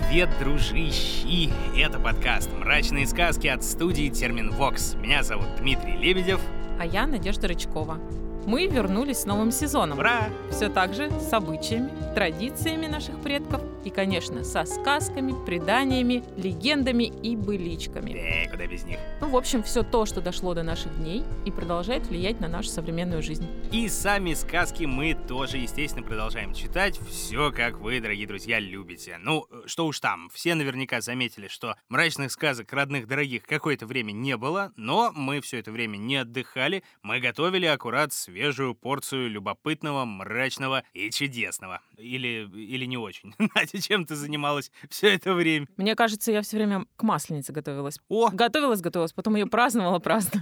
Привет, дружищи! Это подкаст «Мрачные сказки» от студии Терминвокс. Меня зовут Дмитрий Лебедев. А я Надежда Рычкова. Мы вернулись с новым сезоном. Ура! Все так же с обычаями, традициями наших предков и, конечно, со сказками, преданиями, легендами и быличками. Куда без них. В общем, все то, что дошло до наших дней и продолжает влиять на нашу современную жизнь. И сами сказки мы тоже, естественно, продолжаем читать. Все, как вы, дорогие друзья, любите. Ну, что уж там, все наверняка заметили, что мрачных сказок родных дорогих какое-то время не было, но мы все это время не отдыхали. Мы готовили аккурат свежую порцию любопытного, мрачного и чудесного. Или не очень. Надя, чем ты занималась все это время? Мне кажется, я все время к Масленице готовилась. О! Готовилась, потом ее праздновала.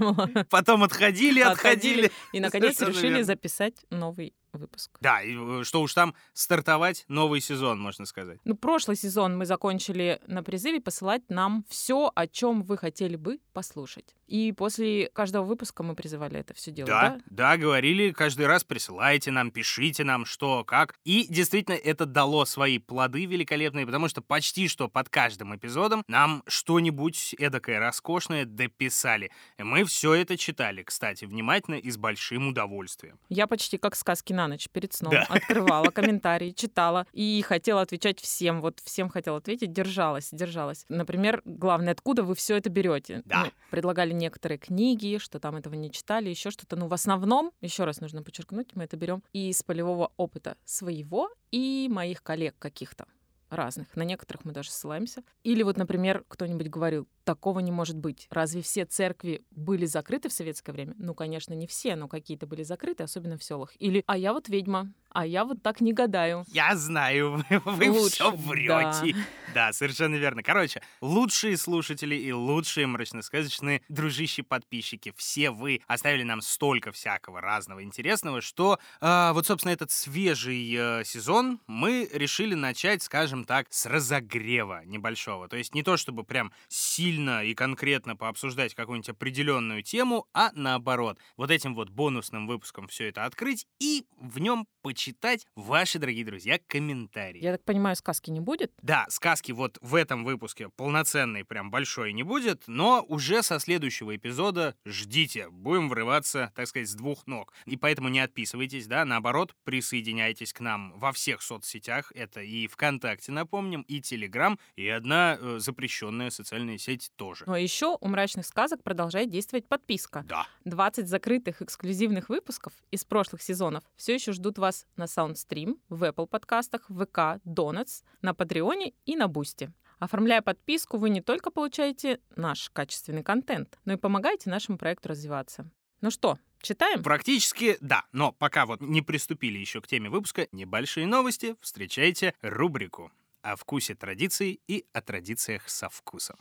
Потом отходили. И, наконец, Совершенно решили верно. записать новый выпуск. Да, и что уж там, стартовать новый сезон, можно сказать. Прошлый сезон мы закончили на призыве посылать нам все, о чем вы хотели бы послушать. И после каждого выпуска мы призывали это все делать, да? Да, говорили, каждый раз присылайте нам, пишите нам, что, как. И действительно, это дало свои плоды великолепные, потому что почти что под каждым эпизодом нам что-нибудь эдакое роскошное дописали. И мы все это читали, кстати, внимательно и с большим удовольствием. Я почти как сказки на ночь перед сном Да. открывала комментарии, читала и хотела отвечать всем. Вот всем хотела ответить, держалась. Например, главное, откуда вы все это берете? Да. Мы предлагали некоторые книги, что там этого не читали, еще что-то. В основном, еще раз нужно подчеркнуть, мы это берем из полевого опыта своего и моих коллег каких-то разных. На некоторых мы даже ссылаемся. Или вот, например, кто-нибудь говорил, такого не может быть. Разве все церкви были закрыты в советское время? Конечно, не все, но какие-то были закрыты, особенно в селах. Или «а я вот ведьма, а я вот так не гадаю». Я знаю, вы Лучше, все врете. Да, совершенно верно. Короче, лучшие слушатели и лучшие мрачносказочные дружищи-подписчики. Все вы оставили нам столько всякого разного интересного, что вот, собственно, этот свежий сезон мы решили начать, скажем так, с разогрева небольшого. То есть не то, чтобы прям сильно и конкретно пообсуждать какую-нибудь определенную тему, а наоборот, вот этим вот бонусным выпуском все это открыть и в нем почитать ваши, дорогие друзья, комментарии. Я так понимаю, сказки не будет? Да, сказки вот в этом выпуске полноценной, прям большой не будет, но уже со следующего эпизода ждите. Будем врываться, так сказать, с двух ног. И поэтому не отписывайтесь, да, наоборот, присоединяйтесь к нам во всех соцсетях. Это и ВКонтакте, напомним, и Телеграм, и одна запрещенная социальная сеть тоже. Но еще у «Мрачных сказок» продолжает действовать подписка. Да. 20 закрытых эксклюзивных выпусков из прошлых сезонов все еще ждут вас на Soundstream, в Apple подкастах, в ВК, Donuts, на Патреоне и на Бусти. Оформляя подписку, вы не только получаете наш качественный контент, но и помогаете нашему проекту развиваться. Ну что, читаем? Практически да, но пока вот не приступили еще к теме выпуска, небольшие новости, встречайте рубрику о вкусе традиций и о традициях со вкусом.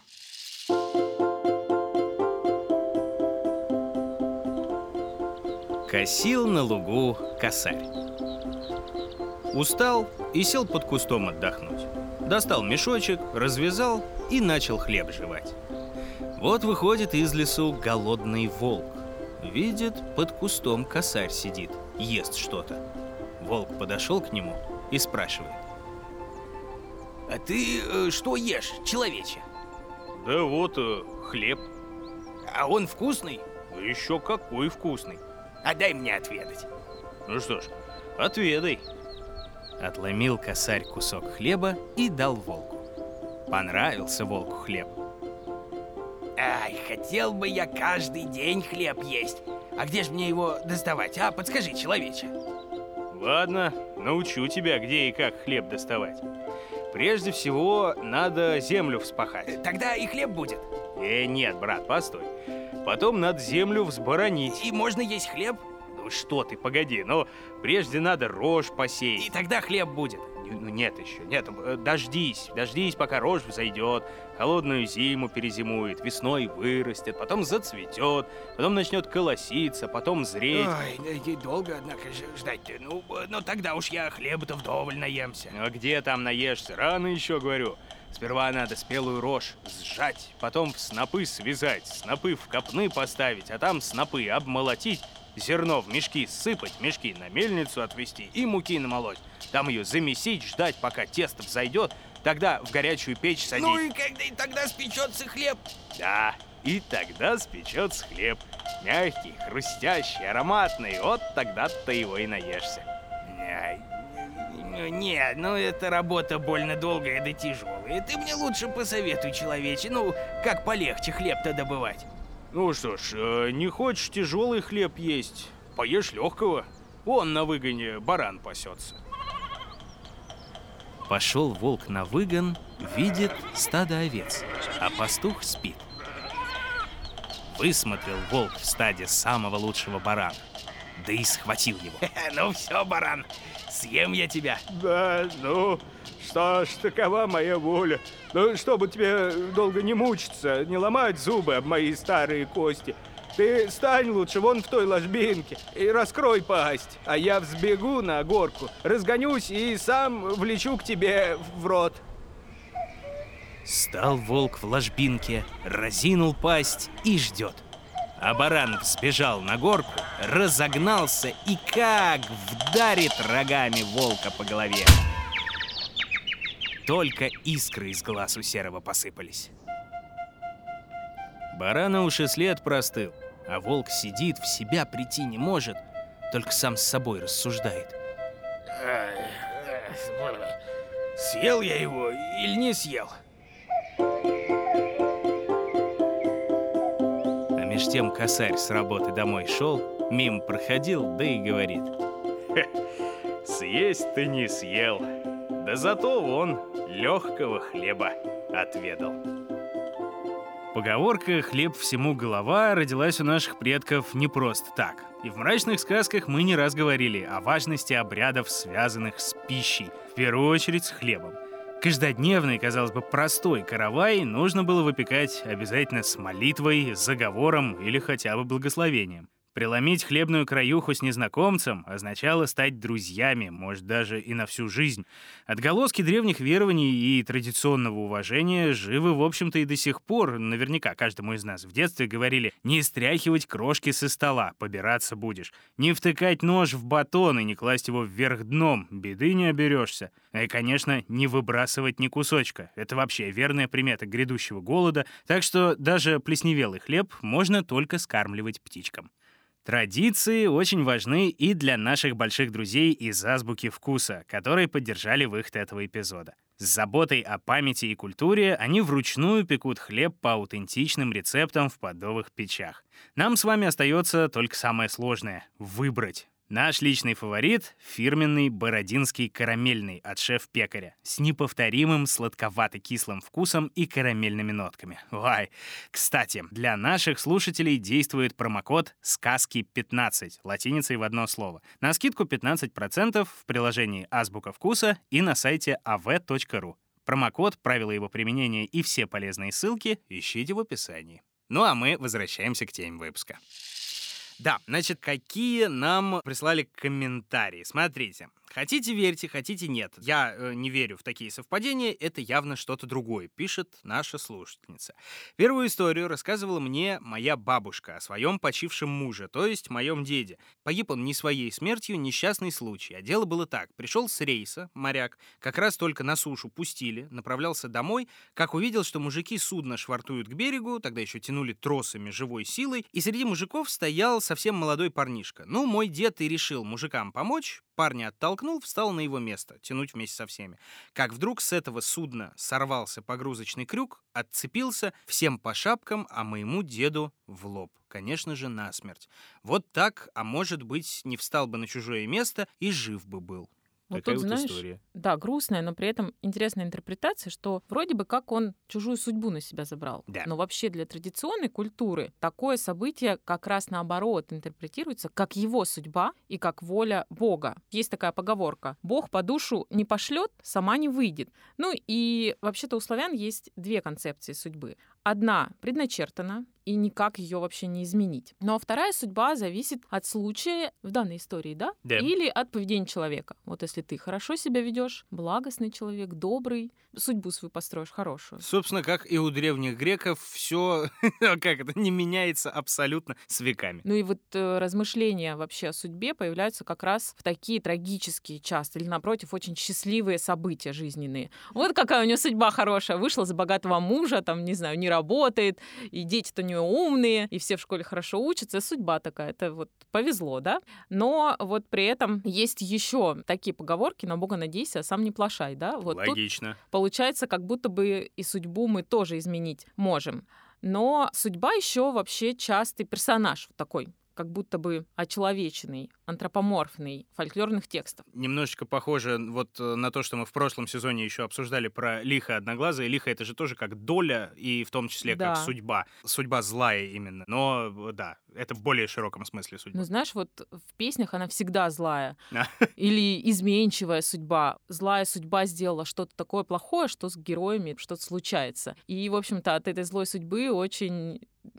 Косил на лугу косарь. Устал и сел под кустом отдохнуть. Достал мешочек, развязал и начал хлеб жевать. Вот выходит из лесу голодный волк. Видит, под кустом косарь сидит, ест что-то. Волк подошел к нему и спрашивает: А ты что ешь, человече? «Да вот, хлеб. А он вкусный? Еще какой вкусный. А дай мне отведать. Ну что ж, отведай». Отломил косарь кусок хлеба и дал волку. Понравился волку хлеб. Ай, хотел бы я каждый день хлеб есть. А где же мне его доставать? Подскажи, человече. Ладно, научу тебя, где и как хлеб доставать. Прежде всего, надо землю вспахать. Тогда и хлеб будет. Нет, брат, постой. Потом надо землю взборонить. И можно есть хлеб? Ну что ты, погоди, но прежде надо рожь И посеять. тогда хлеб будет. Ну нет еще, нет, дождись, пока рожь взойдет, холодную зиму перезимует, весной вырастет, потом зацветет, потом начнет колоситься, потом зреть. Ой, долго, однако же, ждать-то. Ну тогда уж я хлеба-то вдоволь наемся. А где там наешься? Рано еще, говорю. Сперва надо спелую рожь сжать, потом в снопы связать, снопы в копны поставить, а там снопы обмолотить Зерно в мешки сыпать, мешки на мельницу отвезти и муки намолоть. Там ее замесить, ждать, пока тесто взойдет, тогда в горячую печь садить. Ну и тогда спечется хлеб. Да, и тогда спечется хлеб. Мягкий, хрустящий, ароматный. Вот тогда-то его и наешься. Нет, ну эта работа больно долгая да тяжелая. Ты мне лучше посоветуй, человече, как полегче хлеб-то добывать. Ну что ж, не хочешь тяжелый хлеб есть, поешь легкого. Вон на выгоне баран пасется. Пошел волк на выгон, видит стадо овец, а пастух спит. Высмотрел волк в стаде самого лучшего барана, да и схватил его. Ну все, баран, съем я тебя. Да, ну, что ж, такова моя воля. Ну, чтобы тебе долго не мучиться, не ломать зубы об мои старые кости, ты стань лучше вон в той ложбинке и раскрой пасть, а я взбегу на горку, разгонюсь и сам влечу к тебе в рот. Стал волк в ложбинке, разинул пасть и ждет. А баран взбежал на горку, разогнался и как вдарит рогами волка по голове. Только искры из глаз у серого посыпались. Барана уж и след простыл, а волк сидит, в себя прийти не может, только сам с собой рассуждает. Съел я его или не съел? А меж тем косарь с работы домой шел, мимо проходил, да и говорит: съесть ты не съел, да зато вон легкого хлеба отведал. Поговорка «хлеб всему голова» родилась у наших предков не просто так. И в мрачных сказках мы не раз говорили о важности обрядов, связанных с пищей, в первую очередь с хлебом. Каждодневный, казалось бы, простой каравай нужно было выпекать обязательно с молитвой, заговором или хотя бы благословением. Преломить хлебную краюху с незнакомцем означало стать друзьями, может, даже и на всю жизнь. Отголоски древних верований и традиционного уважения живы, в общем-то, и до сих пор. Наверняка каждому из нас в детстве говорили: не стряхивать крошки со стола, побираться будешь. Не втыкать нож в батон и не класть его вверх дном, беды не оберешься. И, конечно, не выбрасывать ни кусочка. Это вообще верная примета грядущего голода, так что даже плесневелый хлеб можно только скармливать птичкам. Традиции очень важны и для наших больших друзей из «Азбуки вкуса», которые поддержали выход этого эпизода. С заботой о памяти и культуре они вручную пекут хлеб по аутентичным рецептам в подовых печах. Нам с вами остается только самое сложное — выбрать. Наш личный фаворит — фирменный бородинский карамельный от шеф-пекаря с неповторимым сладковато-кислым вкусом и карамельными нотками. Ой, кстати, для наших слушателей действует промокод «Сказки15» латиницей в одно слово. На скидку 15% в приложении «Азбука вкуса» и на сайте av.ru. Промокод, правила его применения и все полезные ссылки ищите в описании. Ну а мы возвращаемся к теме выпуска. Да, значит, какие нам прислали комментарии. Смотрите, хотите верьте, хотите нет. Я не верю в такие совпадения, это явно что-то другое, пишет наша слушательница. Первую историю рассказывала мне моя бабушка о своем почившем муже, то есть моем деде. Погиб он не своей смертью, несчастный случай. А дело было так. Пришел с рейса, моряк, как раз только на сушу пустили, направлялся домой, как увидел, что мужики судно швартуют к берегу, тогда еще тянули тросами живой силой, и среди мужиков стоял совсем молодой парнишка. Ну, мой дед и решил мужикам помочь, парня оттолкнул, встал на его место, тянуть вместе со всеми. Как вдруг с этого судна сорвался погрузочный крюк, отцепился всем по шапкам, а моему деду в лоб. Конечно же, насмерть. Вот так, а может быть, не встал бы на чужое место и жив бы был. Вот Такая тут, вот знаешь, история. да, грустная, но при этом интересная интерпретация, что вроде бы как он чужую судьбу на себя забрал. Да. Но вообще для традиционной культуры такое событие как раз наоборот интерпретируется как его судьба и как воля Бога. Есть такая поговорка: «Бог по душу не пошлет, сама не выйдет». Ну и вообще-то у славян есть две концепции судьбы. одна предначертана, и никак ее вообще не изменить. Но вторая судьба зависит от случая в данной истории, да? Да. Или от поведения человека. Вот если ты хорошо себя ведешь, благостный человек, добрый, судьбу свою построишь хорошую. Собственно, как и у древних греков, все не меняется абсолютно с веками. Ну и вот размышления вообще о судьбе появляются как раз в такие трагические часто, или, напротив, очень счастливые события жизненные. Вот какая у нее судьба хорошая. Вышла за богатого мужа, там, не знаю, не работает, и дети-то у нее умные, и все в школе хорошо учатся. Судьба такая, это вот повезло, да? Но вот при этом есть еще такие поговорки: на Бога надейся, а сам не плашай, да? Вот Логично. тут получается, как будто бы и судьбу мы тоже изменить можем. Но судьба еще вообще частый персонаж такой, как будто бы очеловеченный, антропоморфный, фольклорных текстов. Немножечко похоже вот на то, что мы в прошлом сезоне еще обсуждали про лихо одноглазое. Лихо — это же тоже как доля, и в том числе Да. как судьба. Судьба злая именно. Но да, это в более широком смысле судьба. Ну, знаешь, вот в песнях она всегда злая. А. Или изменчивая судьба. Злая судьба сделала что-то такое плохое, что с героями что-то случается. И, в общем-то, от этой злой судьбы очень...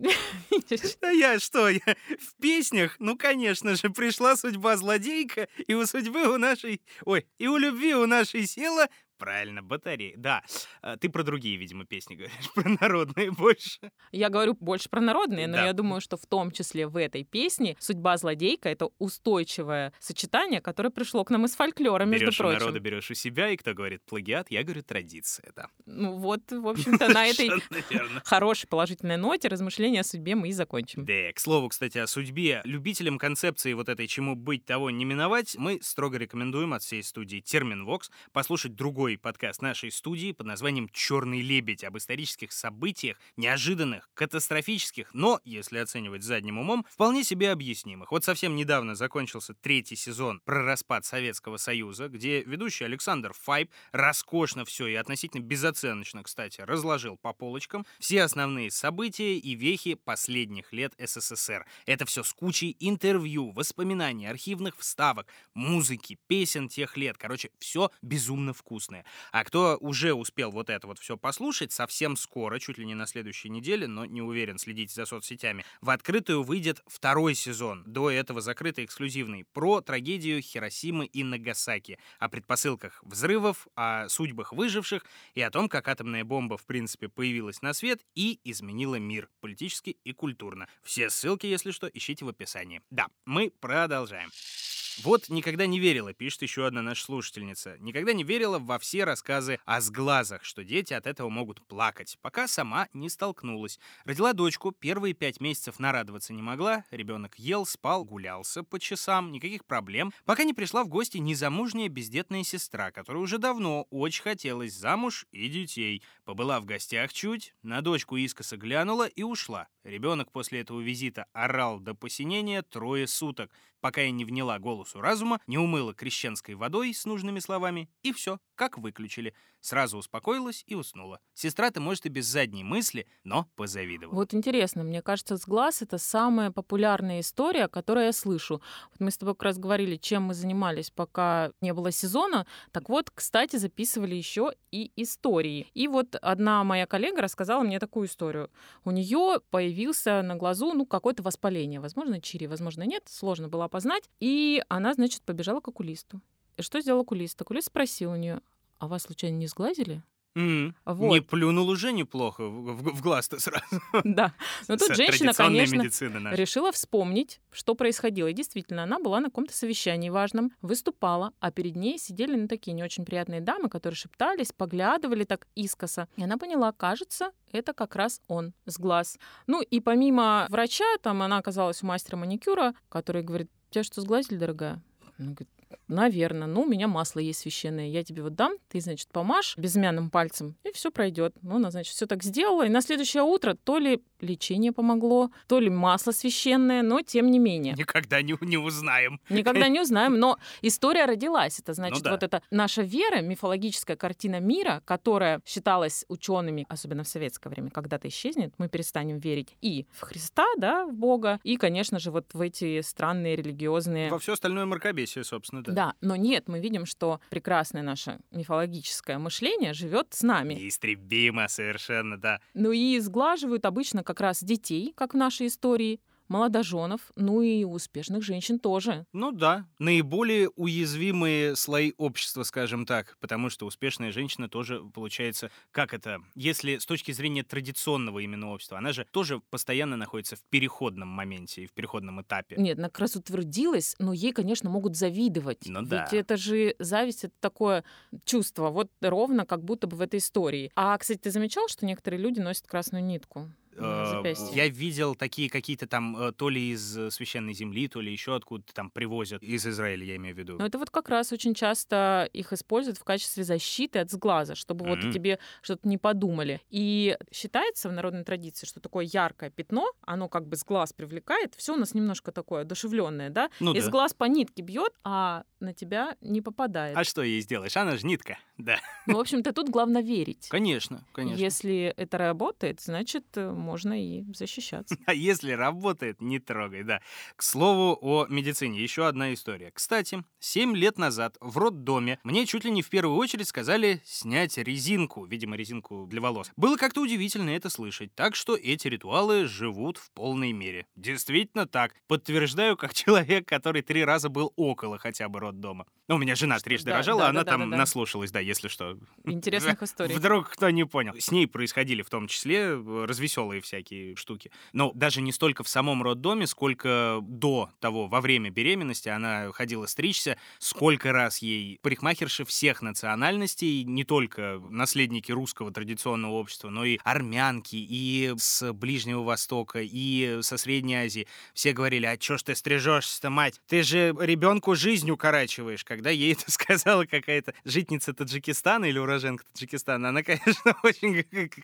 А я что? Я в песнях? Ну, конечно же, пришла судьба злодейка, и у судьбы у нашей... Ой, и у любви у нашей села... Правильно, батарея. Да, ты про другие, видимо, песни говоришь, про народные больше. Я говорю больше про народные, но Да. я думаю, что в том числе в этой песне судьба злодейка — это устойчивое сочетание, которое пришло к нам из фольклора, между Берешь у прочим. народа, берешь у себя, и кто говорит плагиат, я говорю традиция, да. Ну вот, в общем-то, на этой Совершенно верно. хорошей положительной ноте размышления о судьбе мы и закончим. Да, к слову, кстати, о судьбе. Любителям концепции вот этой «чему быть, того не миновать» мы строго рекомендуем от всей студии Терминвокс послушать другой подкаст нашей студии под названием «Черный лебедь» об исторических событиях, неожиданных, катастрофических, но, если оценивать задним умом, вполне себе объяснимых. Вот совсем недавно закончился 3-й сезон про распад Советского Союза, где ведущий Александр Файб роскошно все и относительно безоценочно, кстати, разложил по полочкам все основные события и вехи последних лет СССР. Это все с кучей интервью, воспоминаний, архивных вставок, музыки, песен тех лет. Короче, все безумно вкусное. А кто уже успел вот это вот все послушать, совсем скоро, чуть ли не на следующей неделе, но не уверен, следите за соцсетями, в открытую выйдет 2-й сезон, до этого закрытый, эксклюзивный, про трагедию Хиросимы и Нагасаки, о предпосылках взрывов, о судьбах выживших и о том, как атомная бомба, в принципе, появилась на свет и изменила мир политически и культурно. Все ссылки, если что, ищите в описании. Да, мы продолжаем. Вот никогда не верила, пишет еще одна наша слушательница. Никогда не верила во все рассказы о сглазах, что дети от этого могут плакать, пока сама не столкнулась. Родила дочку, первые 5 месяцев нарадоваться не могла, ребенок ел, спал, гулялся по часам, никаких проблем, пока не пришла в гости незамужняя бездетная сестра, которая уже давно очень хотелось замуж и детей. Побыла в гостях чуть, на дочку искоса глянула и ушла. Ребенок после этого визита орал до посинения 3 суток, пока я не вняла голосу разума, не умыла крещенской водой с нужными словами, и все, как выключили. Сразу успокоилась и уснула. Сестра-то, может, и без задней мысли, но позавидовала. Вот интересно, мне кажется, сглаз — это самая популярная история, которую я слышу. Вот мы с тобой как раз говорили, чем мы занимались, пока не было сезона. Так вот, кстати, записывали еще и истории. И вот одна моя коллега рассказала мне такую историю. У нее появился на глазу, какое-то воспаление. Возможно, чири, возможно, нет. Сложно было опознать. И она, значит, побежала к окулисту. И что сделал окулист? Окулист спросил у нее: а вас случайно не сглазили? Вот. Не плюнул уже неплохо в глаз-то сразу. Да. Но тут женщина, Традиционная конечно, медицина наша. решила вспомнить, что происходило. И действительно, она была на каком-то совещании важном, выступала, а перед ней сидели такие не очень приятные дамы, которые шептались, поглядывали так искоса. И она поняла, кажется, это как раз он, сглаз. И помимо врача, там она оказалась у мастера маникюра, который говорит: тебя что, сглазили, дорогая? Она говорит: наверное, у меня масло есть священное, я тебе вот дам, ты, значит, помажь безымянным пальцем, и все пройдет. Она, значит, все так сделала, и на следующее утро то ли лечение помогло, то ли масло священное, но тем не менее. Никогда не узнаем. Никогда не узнаем, но история родилась. Это значит, Ну да. вот эта наша вера, мифологическая картина мира, которая считалась учеными, особенно в советское время, когда-то исчезнет, мы перестанем верить и в Христа, да, в Бога, и, конечно же, вот в эти странные религиозные... Во все остальное мракобесие, собственно, да. Да, но нет, мы видим, что прекрасное наше мифологическое мышление живет с нами. Неистребимо совершенно, да. Ну и сглаживают обычно как раз детей, как в нашей истории, молодоженов, ну и успешных женщин тоже. Ну да, наиболее уязвимые слои общества, скажем так, потому что успешная женщина тоже, получается, как это, если с точки зрения традиционного именно общества, она же тоже постоянно находится в переходном моменте и в переходном этапе. Нет, она как раз утвердилась, но ей, конечно, могут завидовать. Ну Ведь да. это же зависть, это такое чувство, вот ровно как будто бы в этой истории. А, кстати, ты замечал, что некоторые люди носят красную нитку на запястье? Я видел такие какие-то там то ли из священной земли, то ли еще откуда-то там привозят. Из Израиля, я имею в виду. Но это вот как раз очень часто их используют в качестве защиты от сглаза, чтобы вот Мгм. тебе что-то не подумали. И считается в народной традиции, что такое яркое пятно, оно как бы с глаз привлекает, все у нас немножко такое одушевленное, да? Ну Из да. глаз по нитке бьет, а на тебя не попадает. А что ей сделаешь? Она же нитка. Да. Ну, в общем-то, тут главное верить. Конечно, конечно. Если это работает, значит, можно и защищаться. А если работает, не трогай, да. К слову о медицине, еще одна история. Кстати, 7 лет назад в роддоме мне чуть ли не в первую очередь сказали снять резинку, видимо, резинку для волос. Было как-то удивительно это слышать, так что эти ритуалы живут в полной мере. Действительно так. Подтверждаю, как человек, который 3 раза был около хотя бы роддома. Ну, у меня жена трижды Да, рожала, да, она да, там да, да. наслушалась, да, если что. Интересных историй. Вдруг кто не понял. С ней происходили в том числе развеселые всякие штуки. Но даже не столько в самом роддоме, сколько до того, во время беременности она ходила стричься, сколько раз ей парикмахерши всех национальностей, не только наследники русского традиционного общества, но и армянки, и с Ближнего Востока, и со Средней Азии. Все говорили: а чё ж ты стрижешься-то, мать? Ты же ребенку жизнь укорачиваешь. Когда ей это сказала какая-то житница Таджикистана или уроженка Таджикистана, она, конечно, очень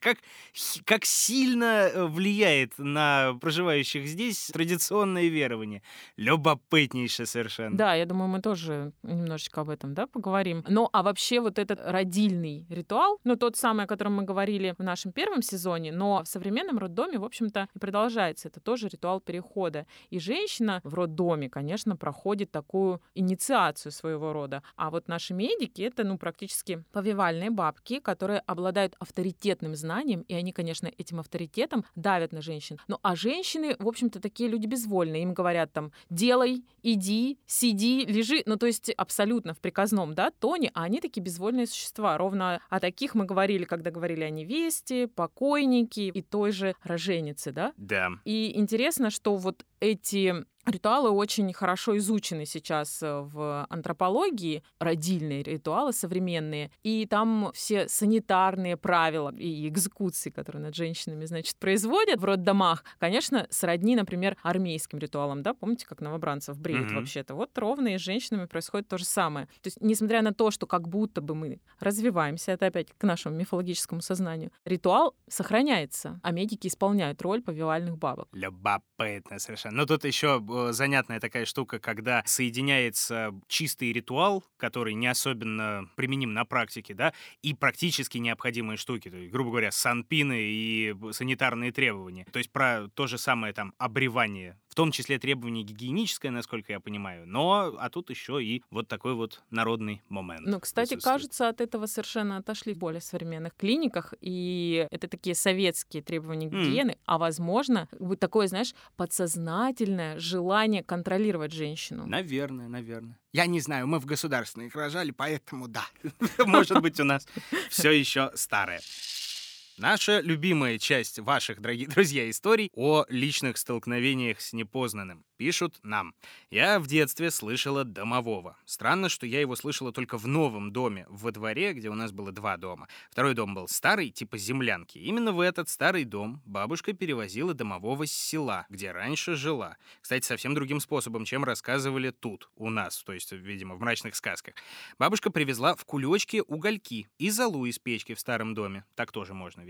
как сильно влияет на проживающих здесь традиционные верования. Любопытнейше совершенно. Да, я думаю, мы тоже немножечко об этом, да, поговорим. Ну, а вообще вот этот родильный ритуал, ну, тот самый, о котором мы говорили в нашем первом сезоне, но в современном роддоме, в общем-то, и продолжается. Это тоже ритуал перехода. И женщина в роддоме, конечно, проходит такую инициацию своего рода. А вот наши медики — это, ну, практически повивальные бабки, которые обладают авторитетным знанием, и они, конечно, этим авторитетом давят на женщин. Ну, а женщины, в общем-то, такие люди безвольные. Им говорят там: делай, иди, сиди, лежи. Ну, то есть абсолютно в приказном, да, тоне, а они такие безвольные существа. Ровно о таких мы говорили, когда говорили о невесте, покойнике и той же роженице, да? Да. И интересно, что вот эти ритуалы очень хорошо изучены сейчас в антропологии, родильные ритуалы современные, и там все санитарные правила и экзекуции, которые над женщинами, значит, производят в роддомах, конечно, сродни, например, армейским ритуалам, да, помните, как новобранцев бреют Мгм. вообще-то? Вот ровно и с женщинами происходит то же самое. То есть, несмотря на то, что как будто бы мы развиваемся, это опять к нашему мифологическому сознанию, ритуал сохраняется, а медики исполняют роль повивальных бабок. Любопытно совершенно. Но тут еще занятная такая штука, когда соединяется чистый ритуал, который не особенно применим на практике, да, и практически необходимые штуки, то есть, грубо говоря, санпины и санитарные требования. То есть про то же самое там обревание, в том числе требование гигиеническое, насколько я понимаю, но а тут еще и вот такой вот народный момент. Ну, кстати, присутствует. кажется, от этого совершенно отошли в более современных клиниках, и это такие советские требования гигиены, а возможно, как бы такое, знаешь, подсознательное желание контролировать женщину. Наверное, наверное. Я не знаю, мы в государственных рожали, поэтому да. Может быть, у нас все еще старое. Наша любимая часть ваших, дорогие друзья, историй о личных столкновениях с непознанным. Пишут нам. Я в детстве слышала домового. Странно, что я его слышала только в новом доме, во дворе, где у нас было 2 дома. Второй дом был старый, типа землянки. Именно в этот старый дом бабушка перевозила домового с села, где раньше жила. Кстати, совсем другим способом, чем рассказывали тут, у нас, то есть, видимо, в мрачных сказках. Бабушка привезла в кулечке угольки и золу из печки в старом доме. Так тоже можно ведь, да?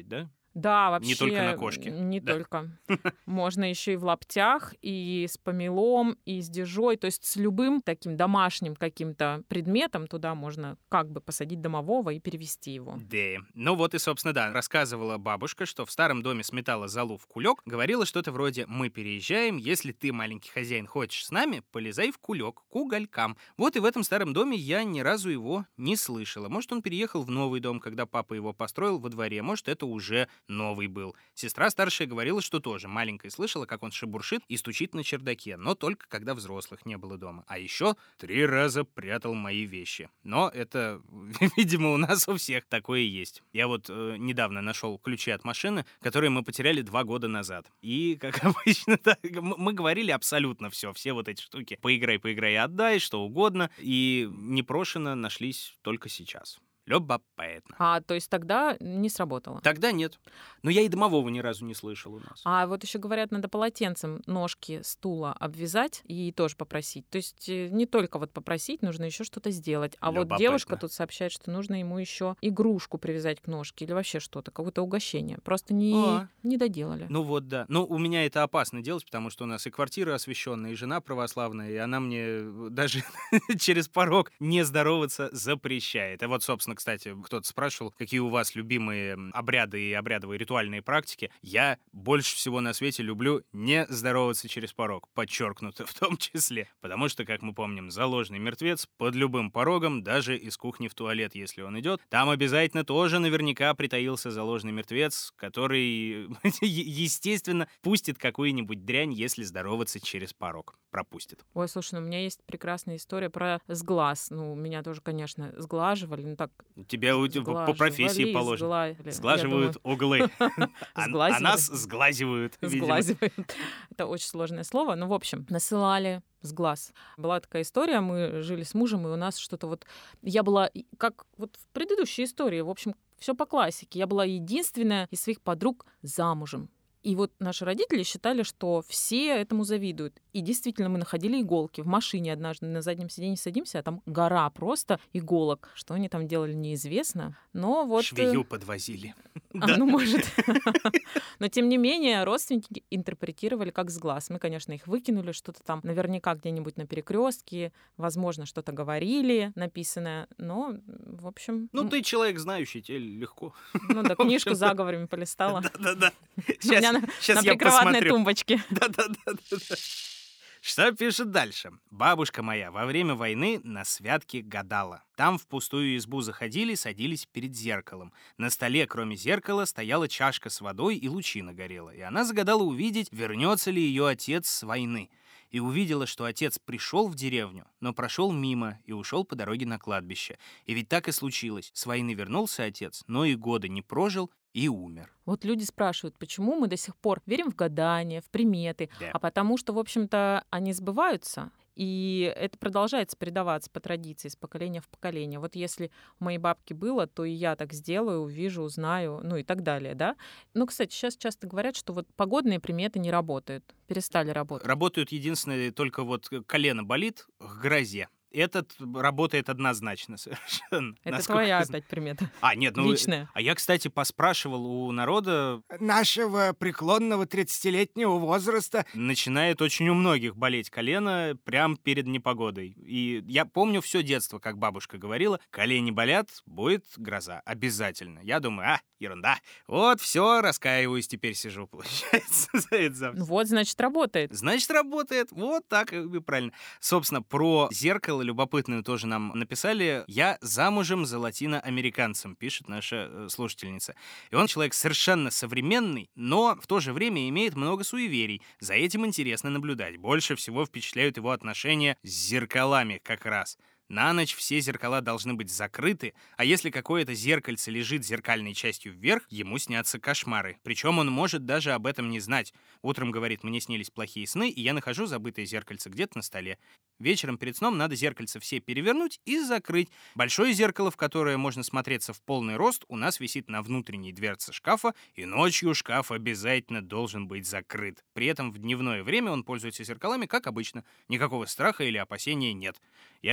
Да, вообще. Не только на кошке. Не Да. только. Можно еще и в лаптях, и с помелом, и с дежой. То есть с любым таким домашним каким-то предметом туда можно как бы посадить домового и перевести его. Да. Ну вот и, собственно, да, рассказывала бабушка, что в старом доме сметала золу в кулек, говорила что-то вроде «Мы переезжаем, если ты, маленький хозяин, хочешь с нами, полезай в кулек, к уголькам». Вот и в этом старом доме я ни разу его не слышала. Может, он переехал в новый дом, когда папа его построил во дворе, может, это уже новый был. Сестра старшая говорила, что тоже маленькая слышала, как он шебуршит и стучит на чердаке, но только когда взрослых не было дома. А еще 3 раза прятал мои вещи. Но это, видимо, у нас у всех такое есть. Я вот недавно нашел ключи от машины, которые мы потеряли 2 года назад. И, как обычно, мы говорили абсолютно все вот эти штуки. Поиграй и отдай, что угодно. И непрошено нашлись только сейчас. Любопытно. То есть тогда не сработало. Тогда нет. Но я и домового ни разу не слышал у нас. А вот еще говорят, надо полотенцем ножки стула обвязать и тоже попросить. То есть не только вот попросить, нужно еще что-то сделать. А вот девушка тут сообщает, что нужно ему еще игрушку привязать к ножке или вообще что-то, какое-то угощение. Просто не доделали. Ну вот, да. Ну, у меня это опасно делать, потому что у нас и квартира освященная, и жена православная, и она мне даже через порог не здороваться запрещает. И вот, собственно, кстати, кто-то спрашивал, какие у вас любимые обряды и обрядовые ритуальные практики. Я больше всего на свете люблю не здороваться через порог, подчеркнуто в том числе. Потому что, как мы помним, заложенный мертвец под любым порогом, даже из кухни в туалет, если он идет, там обязательно тоже наверняка притаился заложенный мертвец, который, естественно, пустит какую-нибудь дрянь, если здороваться через порог. Пропустит. Ой, слушай, у меня есть прекрасная история про сглаз. Ну, меня тоже, конечно, сглаживали, ну так. Тебя по профессии положено. Сглаживают углы. А нас сглазивают. Сглазивают. Это очень сложное слово. Ну, в общем, насылали сглаз. Была такая история, мы жили с мужем, и у нас что-то вот... Я была, как вот в предыдущей истории, в общем, все по классике. Я была единственная из своих подруг замужем. И вот наши родители считали, что все этому завидуют. И действительно, мы находили иголки. В машине однажды на заднем сиденье садимся, а там гора просто иголок. Что они там делали, неизвестно. Но вот... Швею подвозили. Ну, может. Но, тем не менее, родственники интерпретировали как сглаз. Мы, конечно, их выкинули, что-то там наверняка где-нибудь на перекрестке, возможно, что-то говорили написанное, но, в общем... Ну, ты человек знающий, тебе легко. Ну да, книжку заговорами полистала. Да-да-да. На прикроватной тумбочке. Да-да-да. Что пишет дальше? Бабушка моя во время войны на святке гадала. Там в пустую избу заходили, садились перед зеркалом. На столе, кроме зеркала, стояла чашка с водой и лучина горела. И она загадала увидеть, вернется ли ее отец с войны. И увидела, что отец пришел в деревню, но прошел мимо и ушел по дороге на кладбище. И ведь так и случилось. С войны вернулся отец, но и года не прожил, и умер. Вот люди спрашивают, почему мы до сих пор верим в гадания, в приметы, Да. а потому что, в общем-то, они сбываются, и это продолжается передаваться по традиции с поколения в поколение. Вот если у моей бабки было, то и я так сделаю, увижу, узнаю, ну и так далее, да? Ну, кстати, сейчас часто говорят, что вот погодные приметы не работают, перестали работать. Работают единственное, только вот колено болит к грозе. Этот работает однозначно совершенно. Это насколько твоя я знаю. опять примета. Нет, ну... Личная. А я, кстати, поспрашивал у народа, Нашего преклонного 30-летнего возраста. начинает очень у многих болеть колено прям перед непогодой. И я помню все детство, как бабушка говорила, колени болят, будет гроза. Обязательно. Я думаю, ерунда. Вот, все, раскаиваюсь, теперь сижу, получается. Ну вот, значит, работает. Значит, работает. Вот так и правильно. Собственно, про зеркало любопытное тоже нам написали. Я замужем за латиноамериканцем, пишет наша слушательница. И он человек совершенно современный, но в то же время имеет много суеверий. За этим интересно наблюдать. Больше всего впечатляют его отношения с зеркалами как раз. На ночь все зеркала должны быть закрыты, а если какое-то зеркальце лежит зеркальной частью вверх, ему снятся кошмары. Причем он может даже об этом не знать. Утром говорит, мне снились плохие сны, и я нахожу забытое зеркальце где-то на столе. Вечером перед сном надо зеркальце все перевернуть и закрыть. Большое зеркало, в которое можно смотреться в полный рост, у нас висит на внутренней дверце шкафа, и ночью шкаф обязательно должен быть закрыт. При этом в дневное время он пользуется зеркалами, как обычно. Никакого страха или опасения нет. Я, кстати, не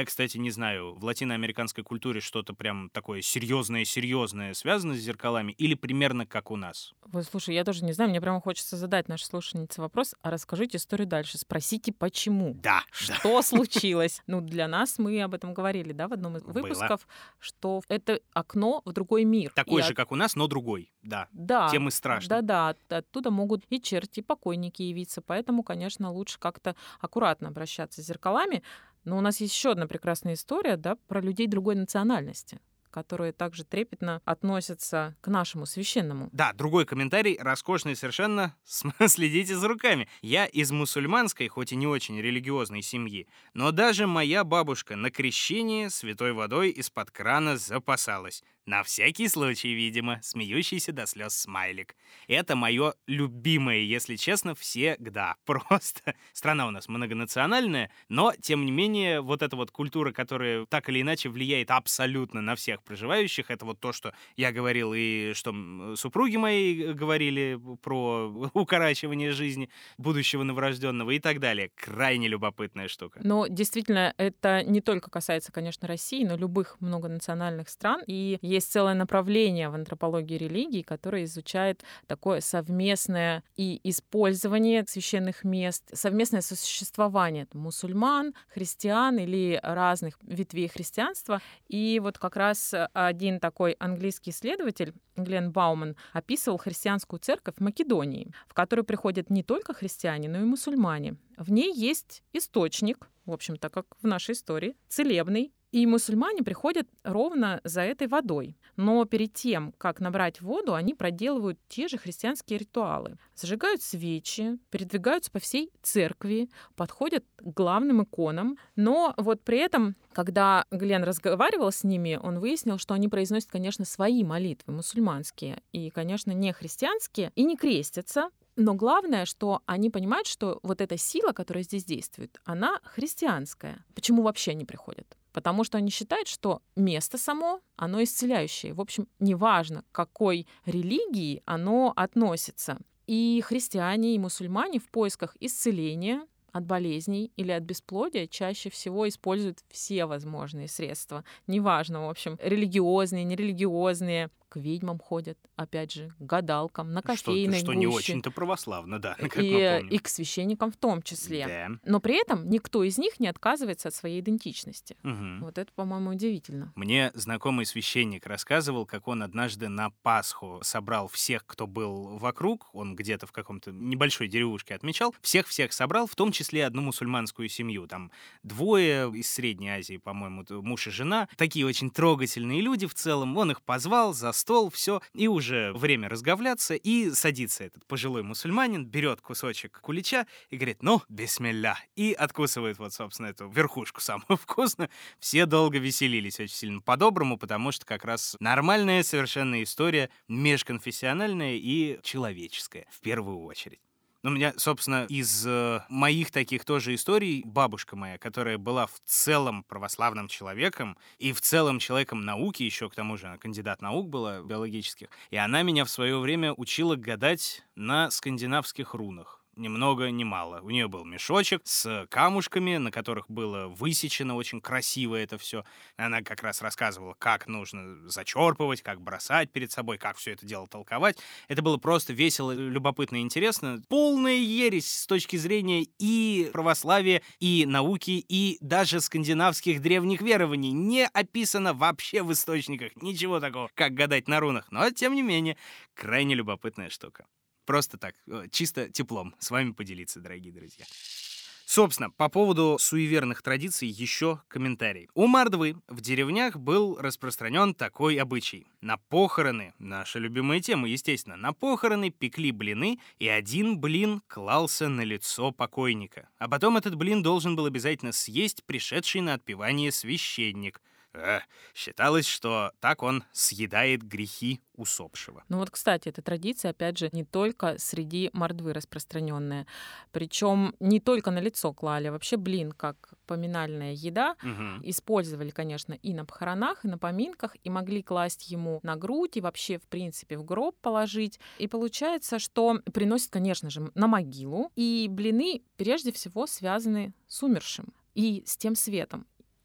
не знаю, в латиноамериканской культуре что-то прям такое серьезное связано с зеркалами, или примерно как у нас? Ой, слушай, я тоже не знаю, мне прямо хочется задать нашей слушательнице вопрос, а расскажите историю дальше, спросите, почему. Да. Что случилось? Ну, для нас мы об этом говорили, да, в одном из Было. выпусков, что это окно в другой мир. Такой И же, как у нас, но другой. Да. Да, Тем и страшно. да, оттуда могут и черти, и покойники явиться, поэтому, конечно, лучше как-то аккуратно обращаться с зеркалами. Но у нас есть еще одна прекрасная история, да, про людей другой национальности, которые также трепетно относятся к нашему священному. Да, другой комментарий, роскошный совершенно, следите за руками. Я из мусульманской, хоть и не очень религиозной семьи, но даже моя бабушка на крещение святой водой из-под крана запасалась. На всякий случай, видимо, смеющийся до слез смайлик. Это мое любимое, если честно, всегда. Просто страна у нас многонациональная, но, тем не менее, вот эта вот культура, которая так или иначе влияет абсолютно на всех проживающих, это вот то, что я говорил и что супруги мои говорили про укорачивание жизни будущего новорожденного и так далее. Крайне любопытная штука. Но действительно, это не только касается, конечно, России, но любых многонациональных стран. И есть целое направление в антропологии религии, которое изучает такое совместное и использование священных мест, совместное сосуществование мусульман, христиан или разных ветвей христианства. И вот как раз один такой английский исследователь, Глен Бауман, описывал христианскую церковь в Македонии, в которую приходят не только христиане, но и мусульмане. В ней есть источник, в общем-то, как в нашей истории, целебный. И мусульмане приходят ровно за этой водой. Но перед тем, как набрать воду, они проделывают те же христианские ритуалы. Зажигают свечи, передвигаются по всей церкви, подходят к главным иконам. Но вот при этом, когда Глен разговаривал с ними, он выяснил, что они произносят, конечно, свои молитвы мусульманские. И, конечно, не христианские, и не крестятся. Но главное, что они понимают, что вот эта сила, которая здесь действует, она христианская. Почему вообще они приходят? Потому что они считают, что место само, оно исцеляющее. В общем, неважно, к какой религии оно относится. И христиане, и мусульмане в поисках исцеления от болезней или от бесплодия чаще всего используют все возможные средства. Неважно, в общем, религиозные, нерелигиозные. К ведьмам ходят, опять же, к гадалкам, на кофейной что гуще. не очень-то православно, да, как мы И помним. к священникам в том числе. Да. Но при этом никто из них не отказывается от своей идентичности. Мгм. Вот это, по-моему, удивительно. Мне знакомый священник рассказывал, как он однажды на Пасху собрал всех, кто был вокруг, он где-то в каком-то небольшой деревушке отмечал, всех-всех собрал, в том числе одну мусульманскую семью. Там двое из Средней Азии, по-моему, муж и жена. Такие очень трогательные люди в целом. Он их позвал за стол, все, и уже время разговляться, и садится этот пожилой мусульманин, берет кусочек кулича и говорит: ну, бисмилля, и откусывает вот, собственно, эту верхушку самую вкусную. Все долго веселились очень сильно по-доброму, потому что как раз нормальная совершенно история, межконфессиональная и человеческая, в первую очередь. Ну, у меня, собственно, из моих таких тоже историй бабушка моя, которая была в целом православным человеком и в целом человеком науки, еще к тому же она кандидат наук была биологических, и она меня в свое время учила гадать на скандинавских рунах. Ни много, ни мало. У нее был мешочек с камушками, на которых было высечено очень красиво это все. Она как раз рассказывала, как нужно зачерпывать, как бросать перед собой, как все это дело толковать. Это было просто весело, любопытно и интересно. Полная ересь с точки зрения и православия, и науки, и даже скандинавских древних верований. Не описано вообще в источниках ничего такого, как гадать на рунах. Но, тем не менее, крайне любопытная штука. Просто так, чисто теплом с вами поделиться, дорогие друзья. Собственно, по поводу суеверных традиций еще комментарий. У мордвы в деревнях был распространен такой обычай. На похороны, наша любимая тема, естественно, на похороны пекли блины, и один блин клался на лицо покойника. А потом этот блин должен был обязательно съесть пришедший на отпевание священник. Считалось, что так он съедает грехи усопшего. Ну вот, кстати, эта традиция, опять же, не только среди мордвы распространенная. Причем не только на лицо клали, а вообще блин, как поминальная еда, использовали, конечно, и на похоронах, и на поминках, и могли класть ему на грудь, и вообще, в принципе, в гроб положить. И получается, что приносят, конечно же, на могилу, и блины прежде всего связаны с умершим и с тем светом.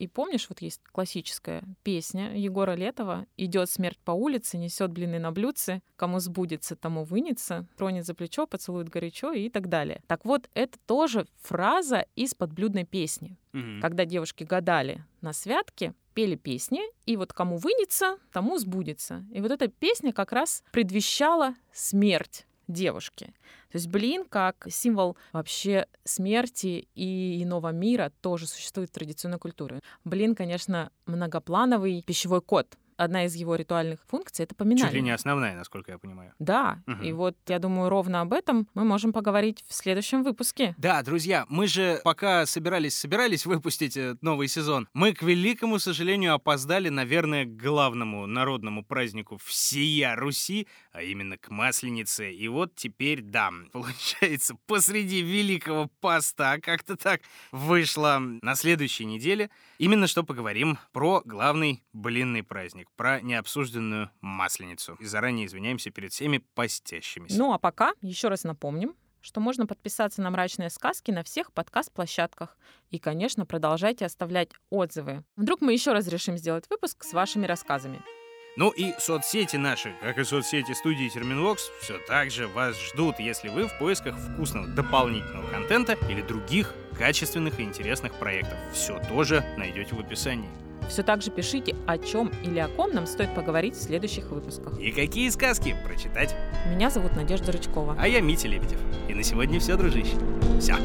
И помнишь, вот есть классическая песня Егора Летова «Идет смерть по улице, несет блины на блюдце, кому сбудется, тому вынется, тронет за плечо, поцелует горячо» и так далее. Так вот, это тоже фраза из подблюдной песни. Когда девушки гадали на святке, пели песни, и вот кому вынется, тому сбудется. И вот эта песня как раз предвещала смерть девушки. То есть блин, как символ вообще смерти и иного мира, тоже существует в традиционной культуре. Блин, конечно, многоплановый пищевой код. Одна из его ритуальных функций — это поминание. Чуть ли не основная, насколько я понимаю. Да, и вот я думаю, ровно об этом мы можем поговорить в следующем выпуске. Да, друзья, мы же пока собирались выпустить новый сезон, мы, к великому сожалению, опоздали, наверное, к главному народному празднику всея Руси, а именно к Масленице. И вот теперь, да, получается, посреди Великого Поста как-то так вышло на следующей неделе. Именно что поговорим про главный блинный праздник, про необсужденную Масленицу. И заранее извиняемся перед всеми постящимися. Ну а пока еще раз напомним, что можно подписаться на «Мрачные сказки» на всех подкаст-площадках. И, конечно, продолжайте оставлять отзывы. Вдруг мы еще раз решим сделать выпуск с вашими рассказами. Ну и соцсети наши, как и соцсети студии Терминвокс, все так же вас ждут, если вы в поисках вкусного дополнительного контента или других качественных и интересных проектов. Все тоже найдете в описании. Все так же пишите, о чем или о ком нам стоит поговорить в следующих выпусках. И какие сказки прочитать. Меня зовут Надежда Рычкова. А я Митя Лебедев. И на сегодня все, дружище. Все.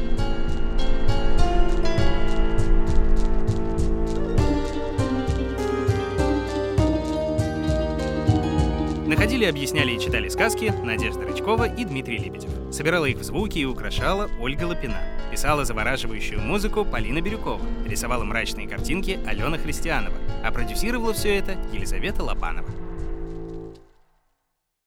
Находили, объясняли и читали сказки Надежда Рычкова и Дмитрий Лебедев. Собирала их в звуки и украшала Ольга Лапина. Писала завораживающую музыку Полина Бирюкова. Рисовала мрачные картинки Алена Христианова. А продюсировала все это Елизавета Лопанова.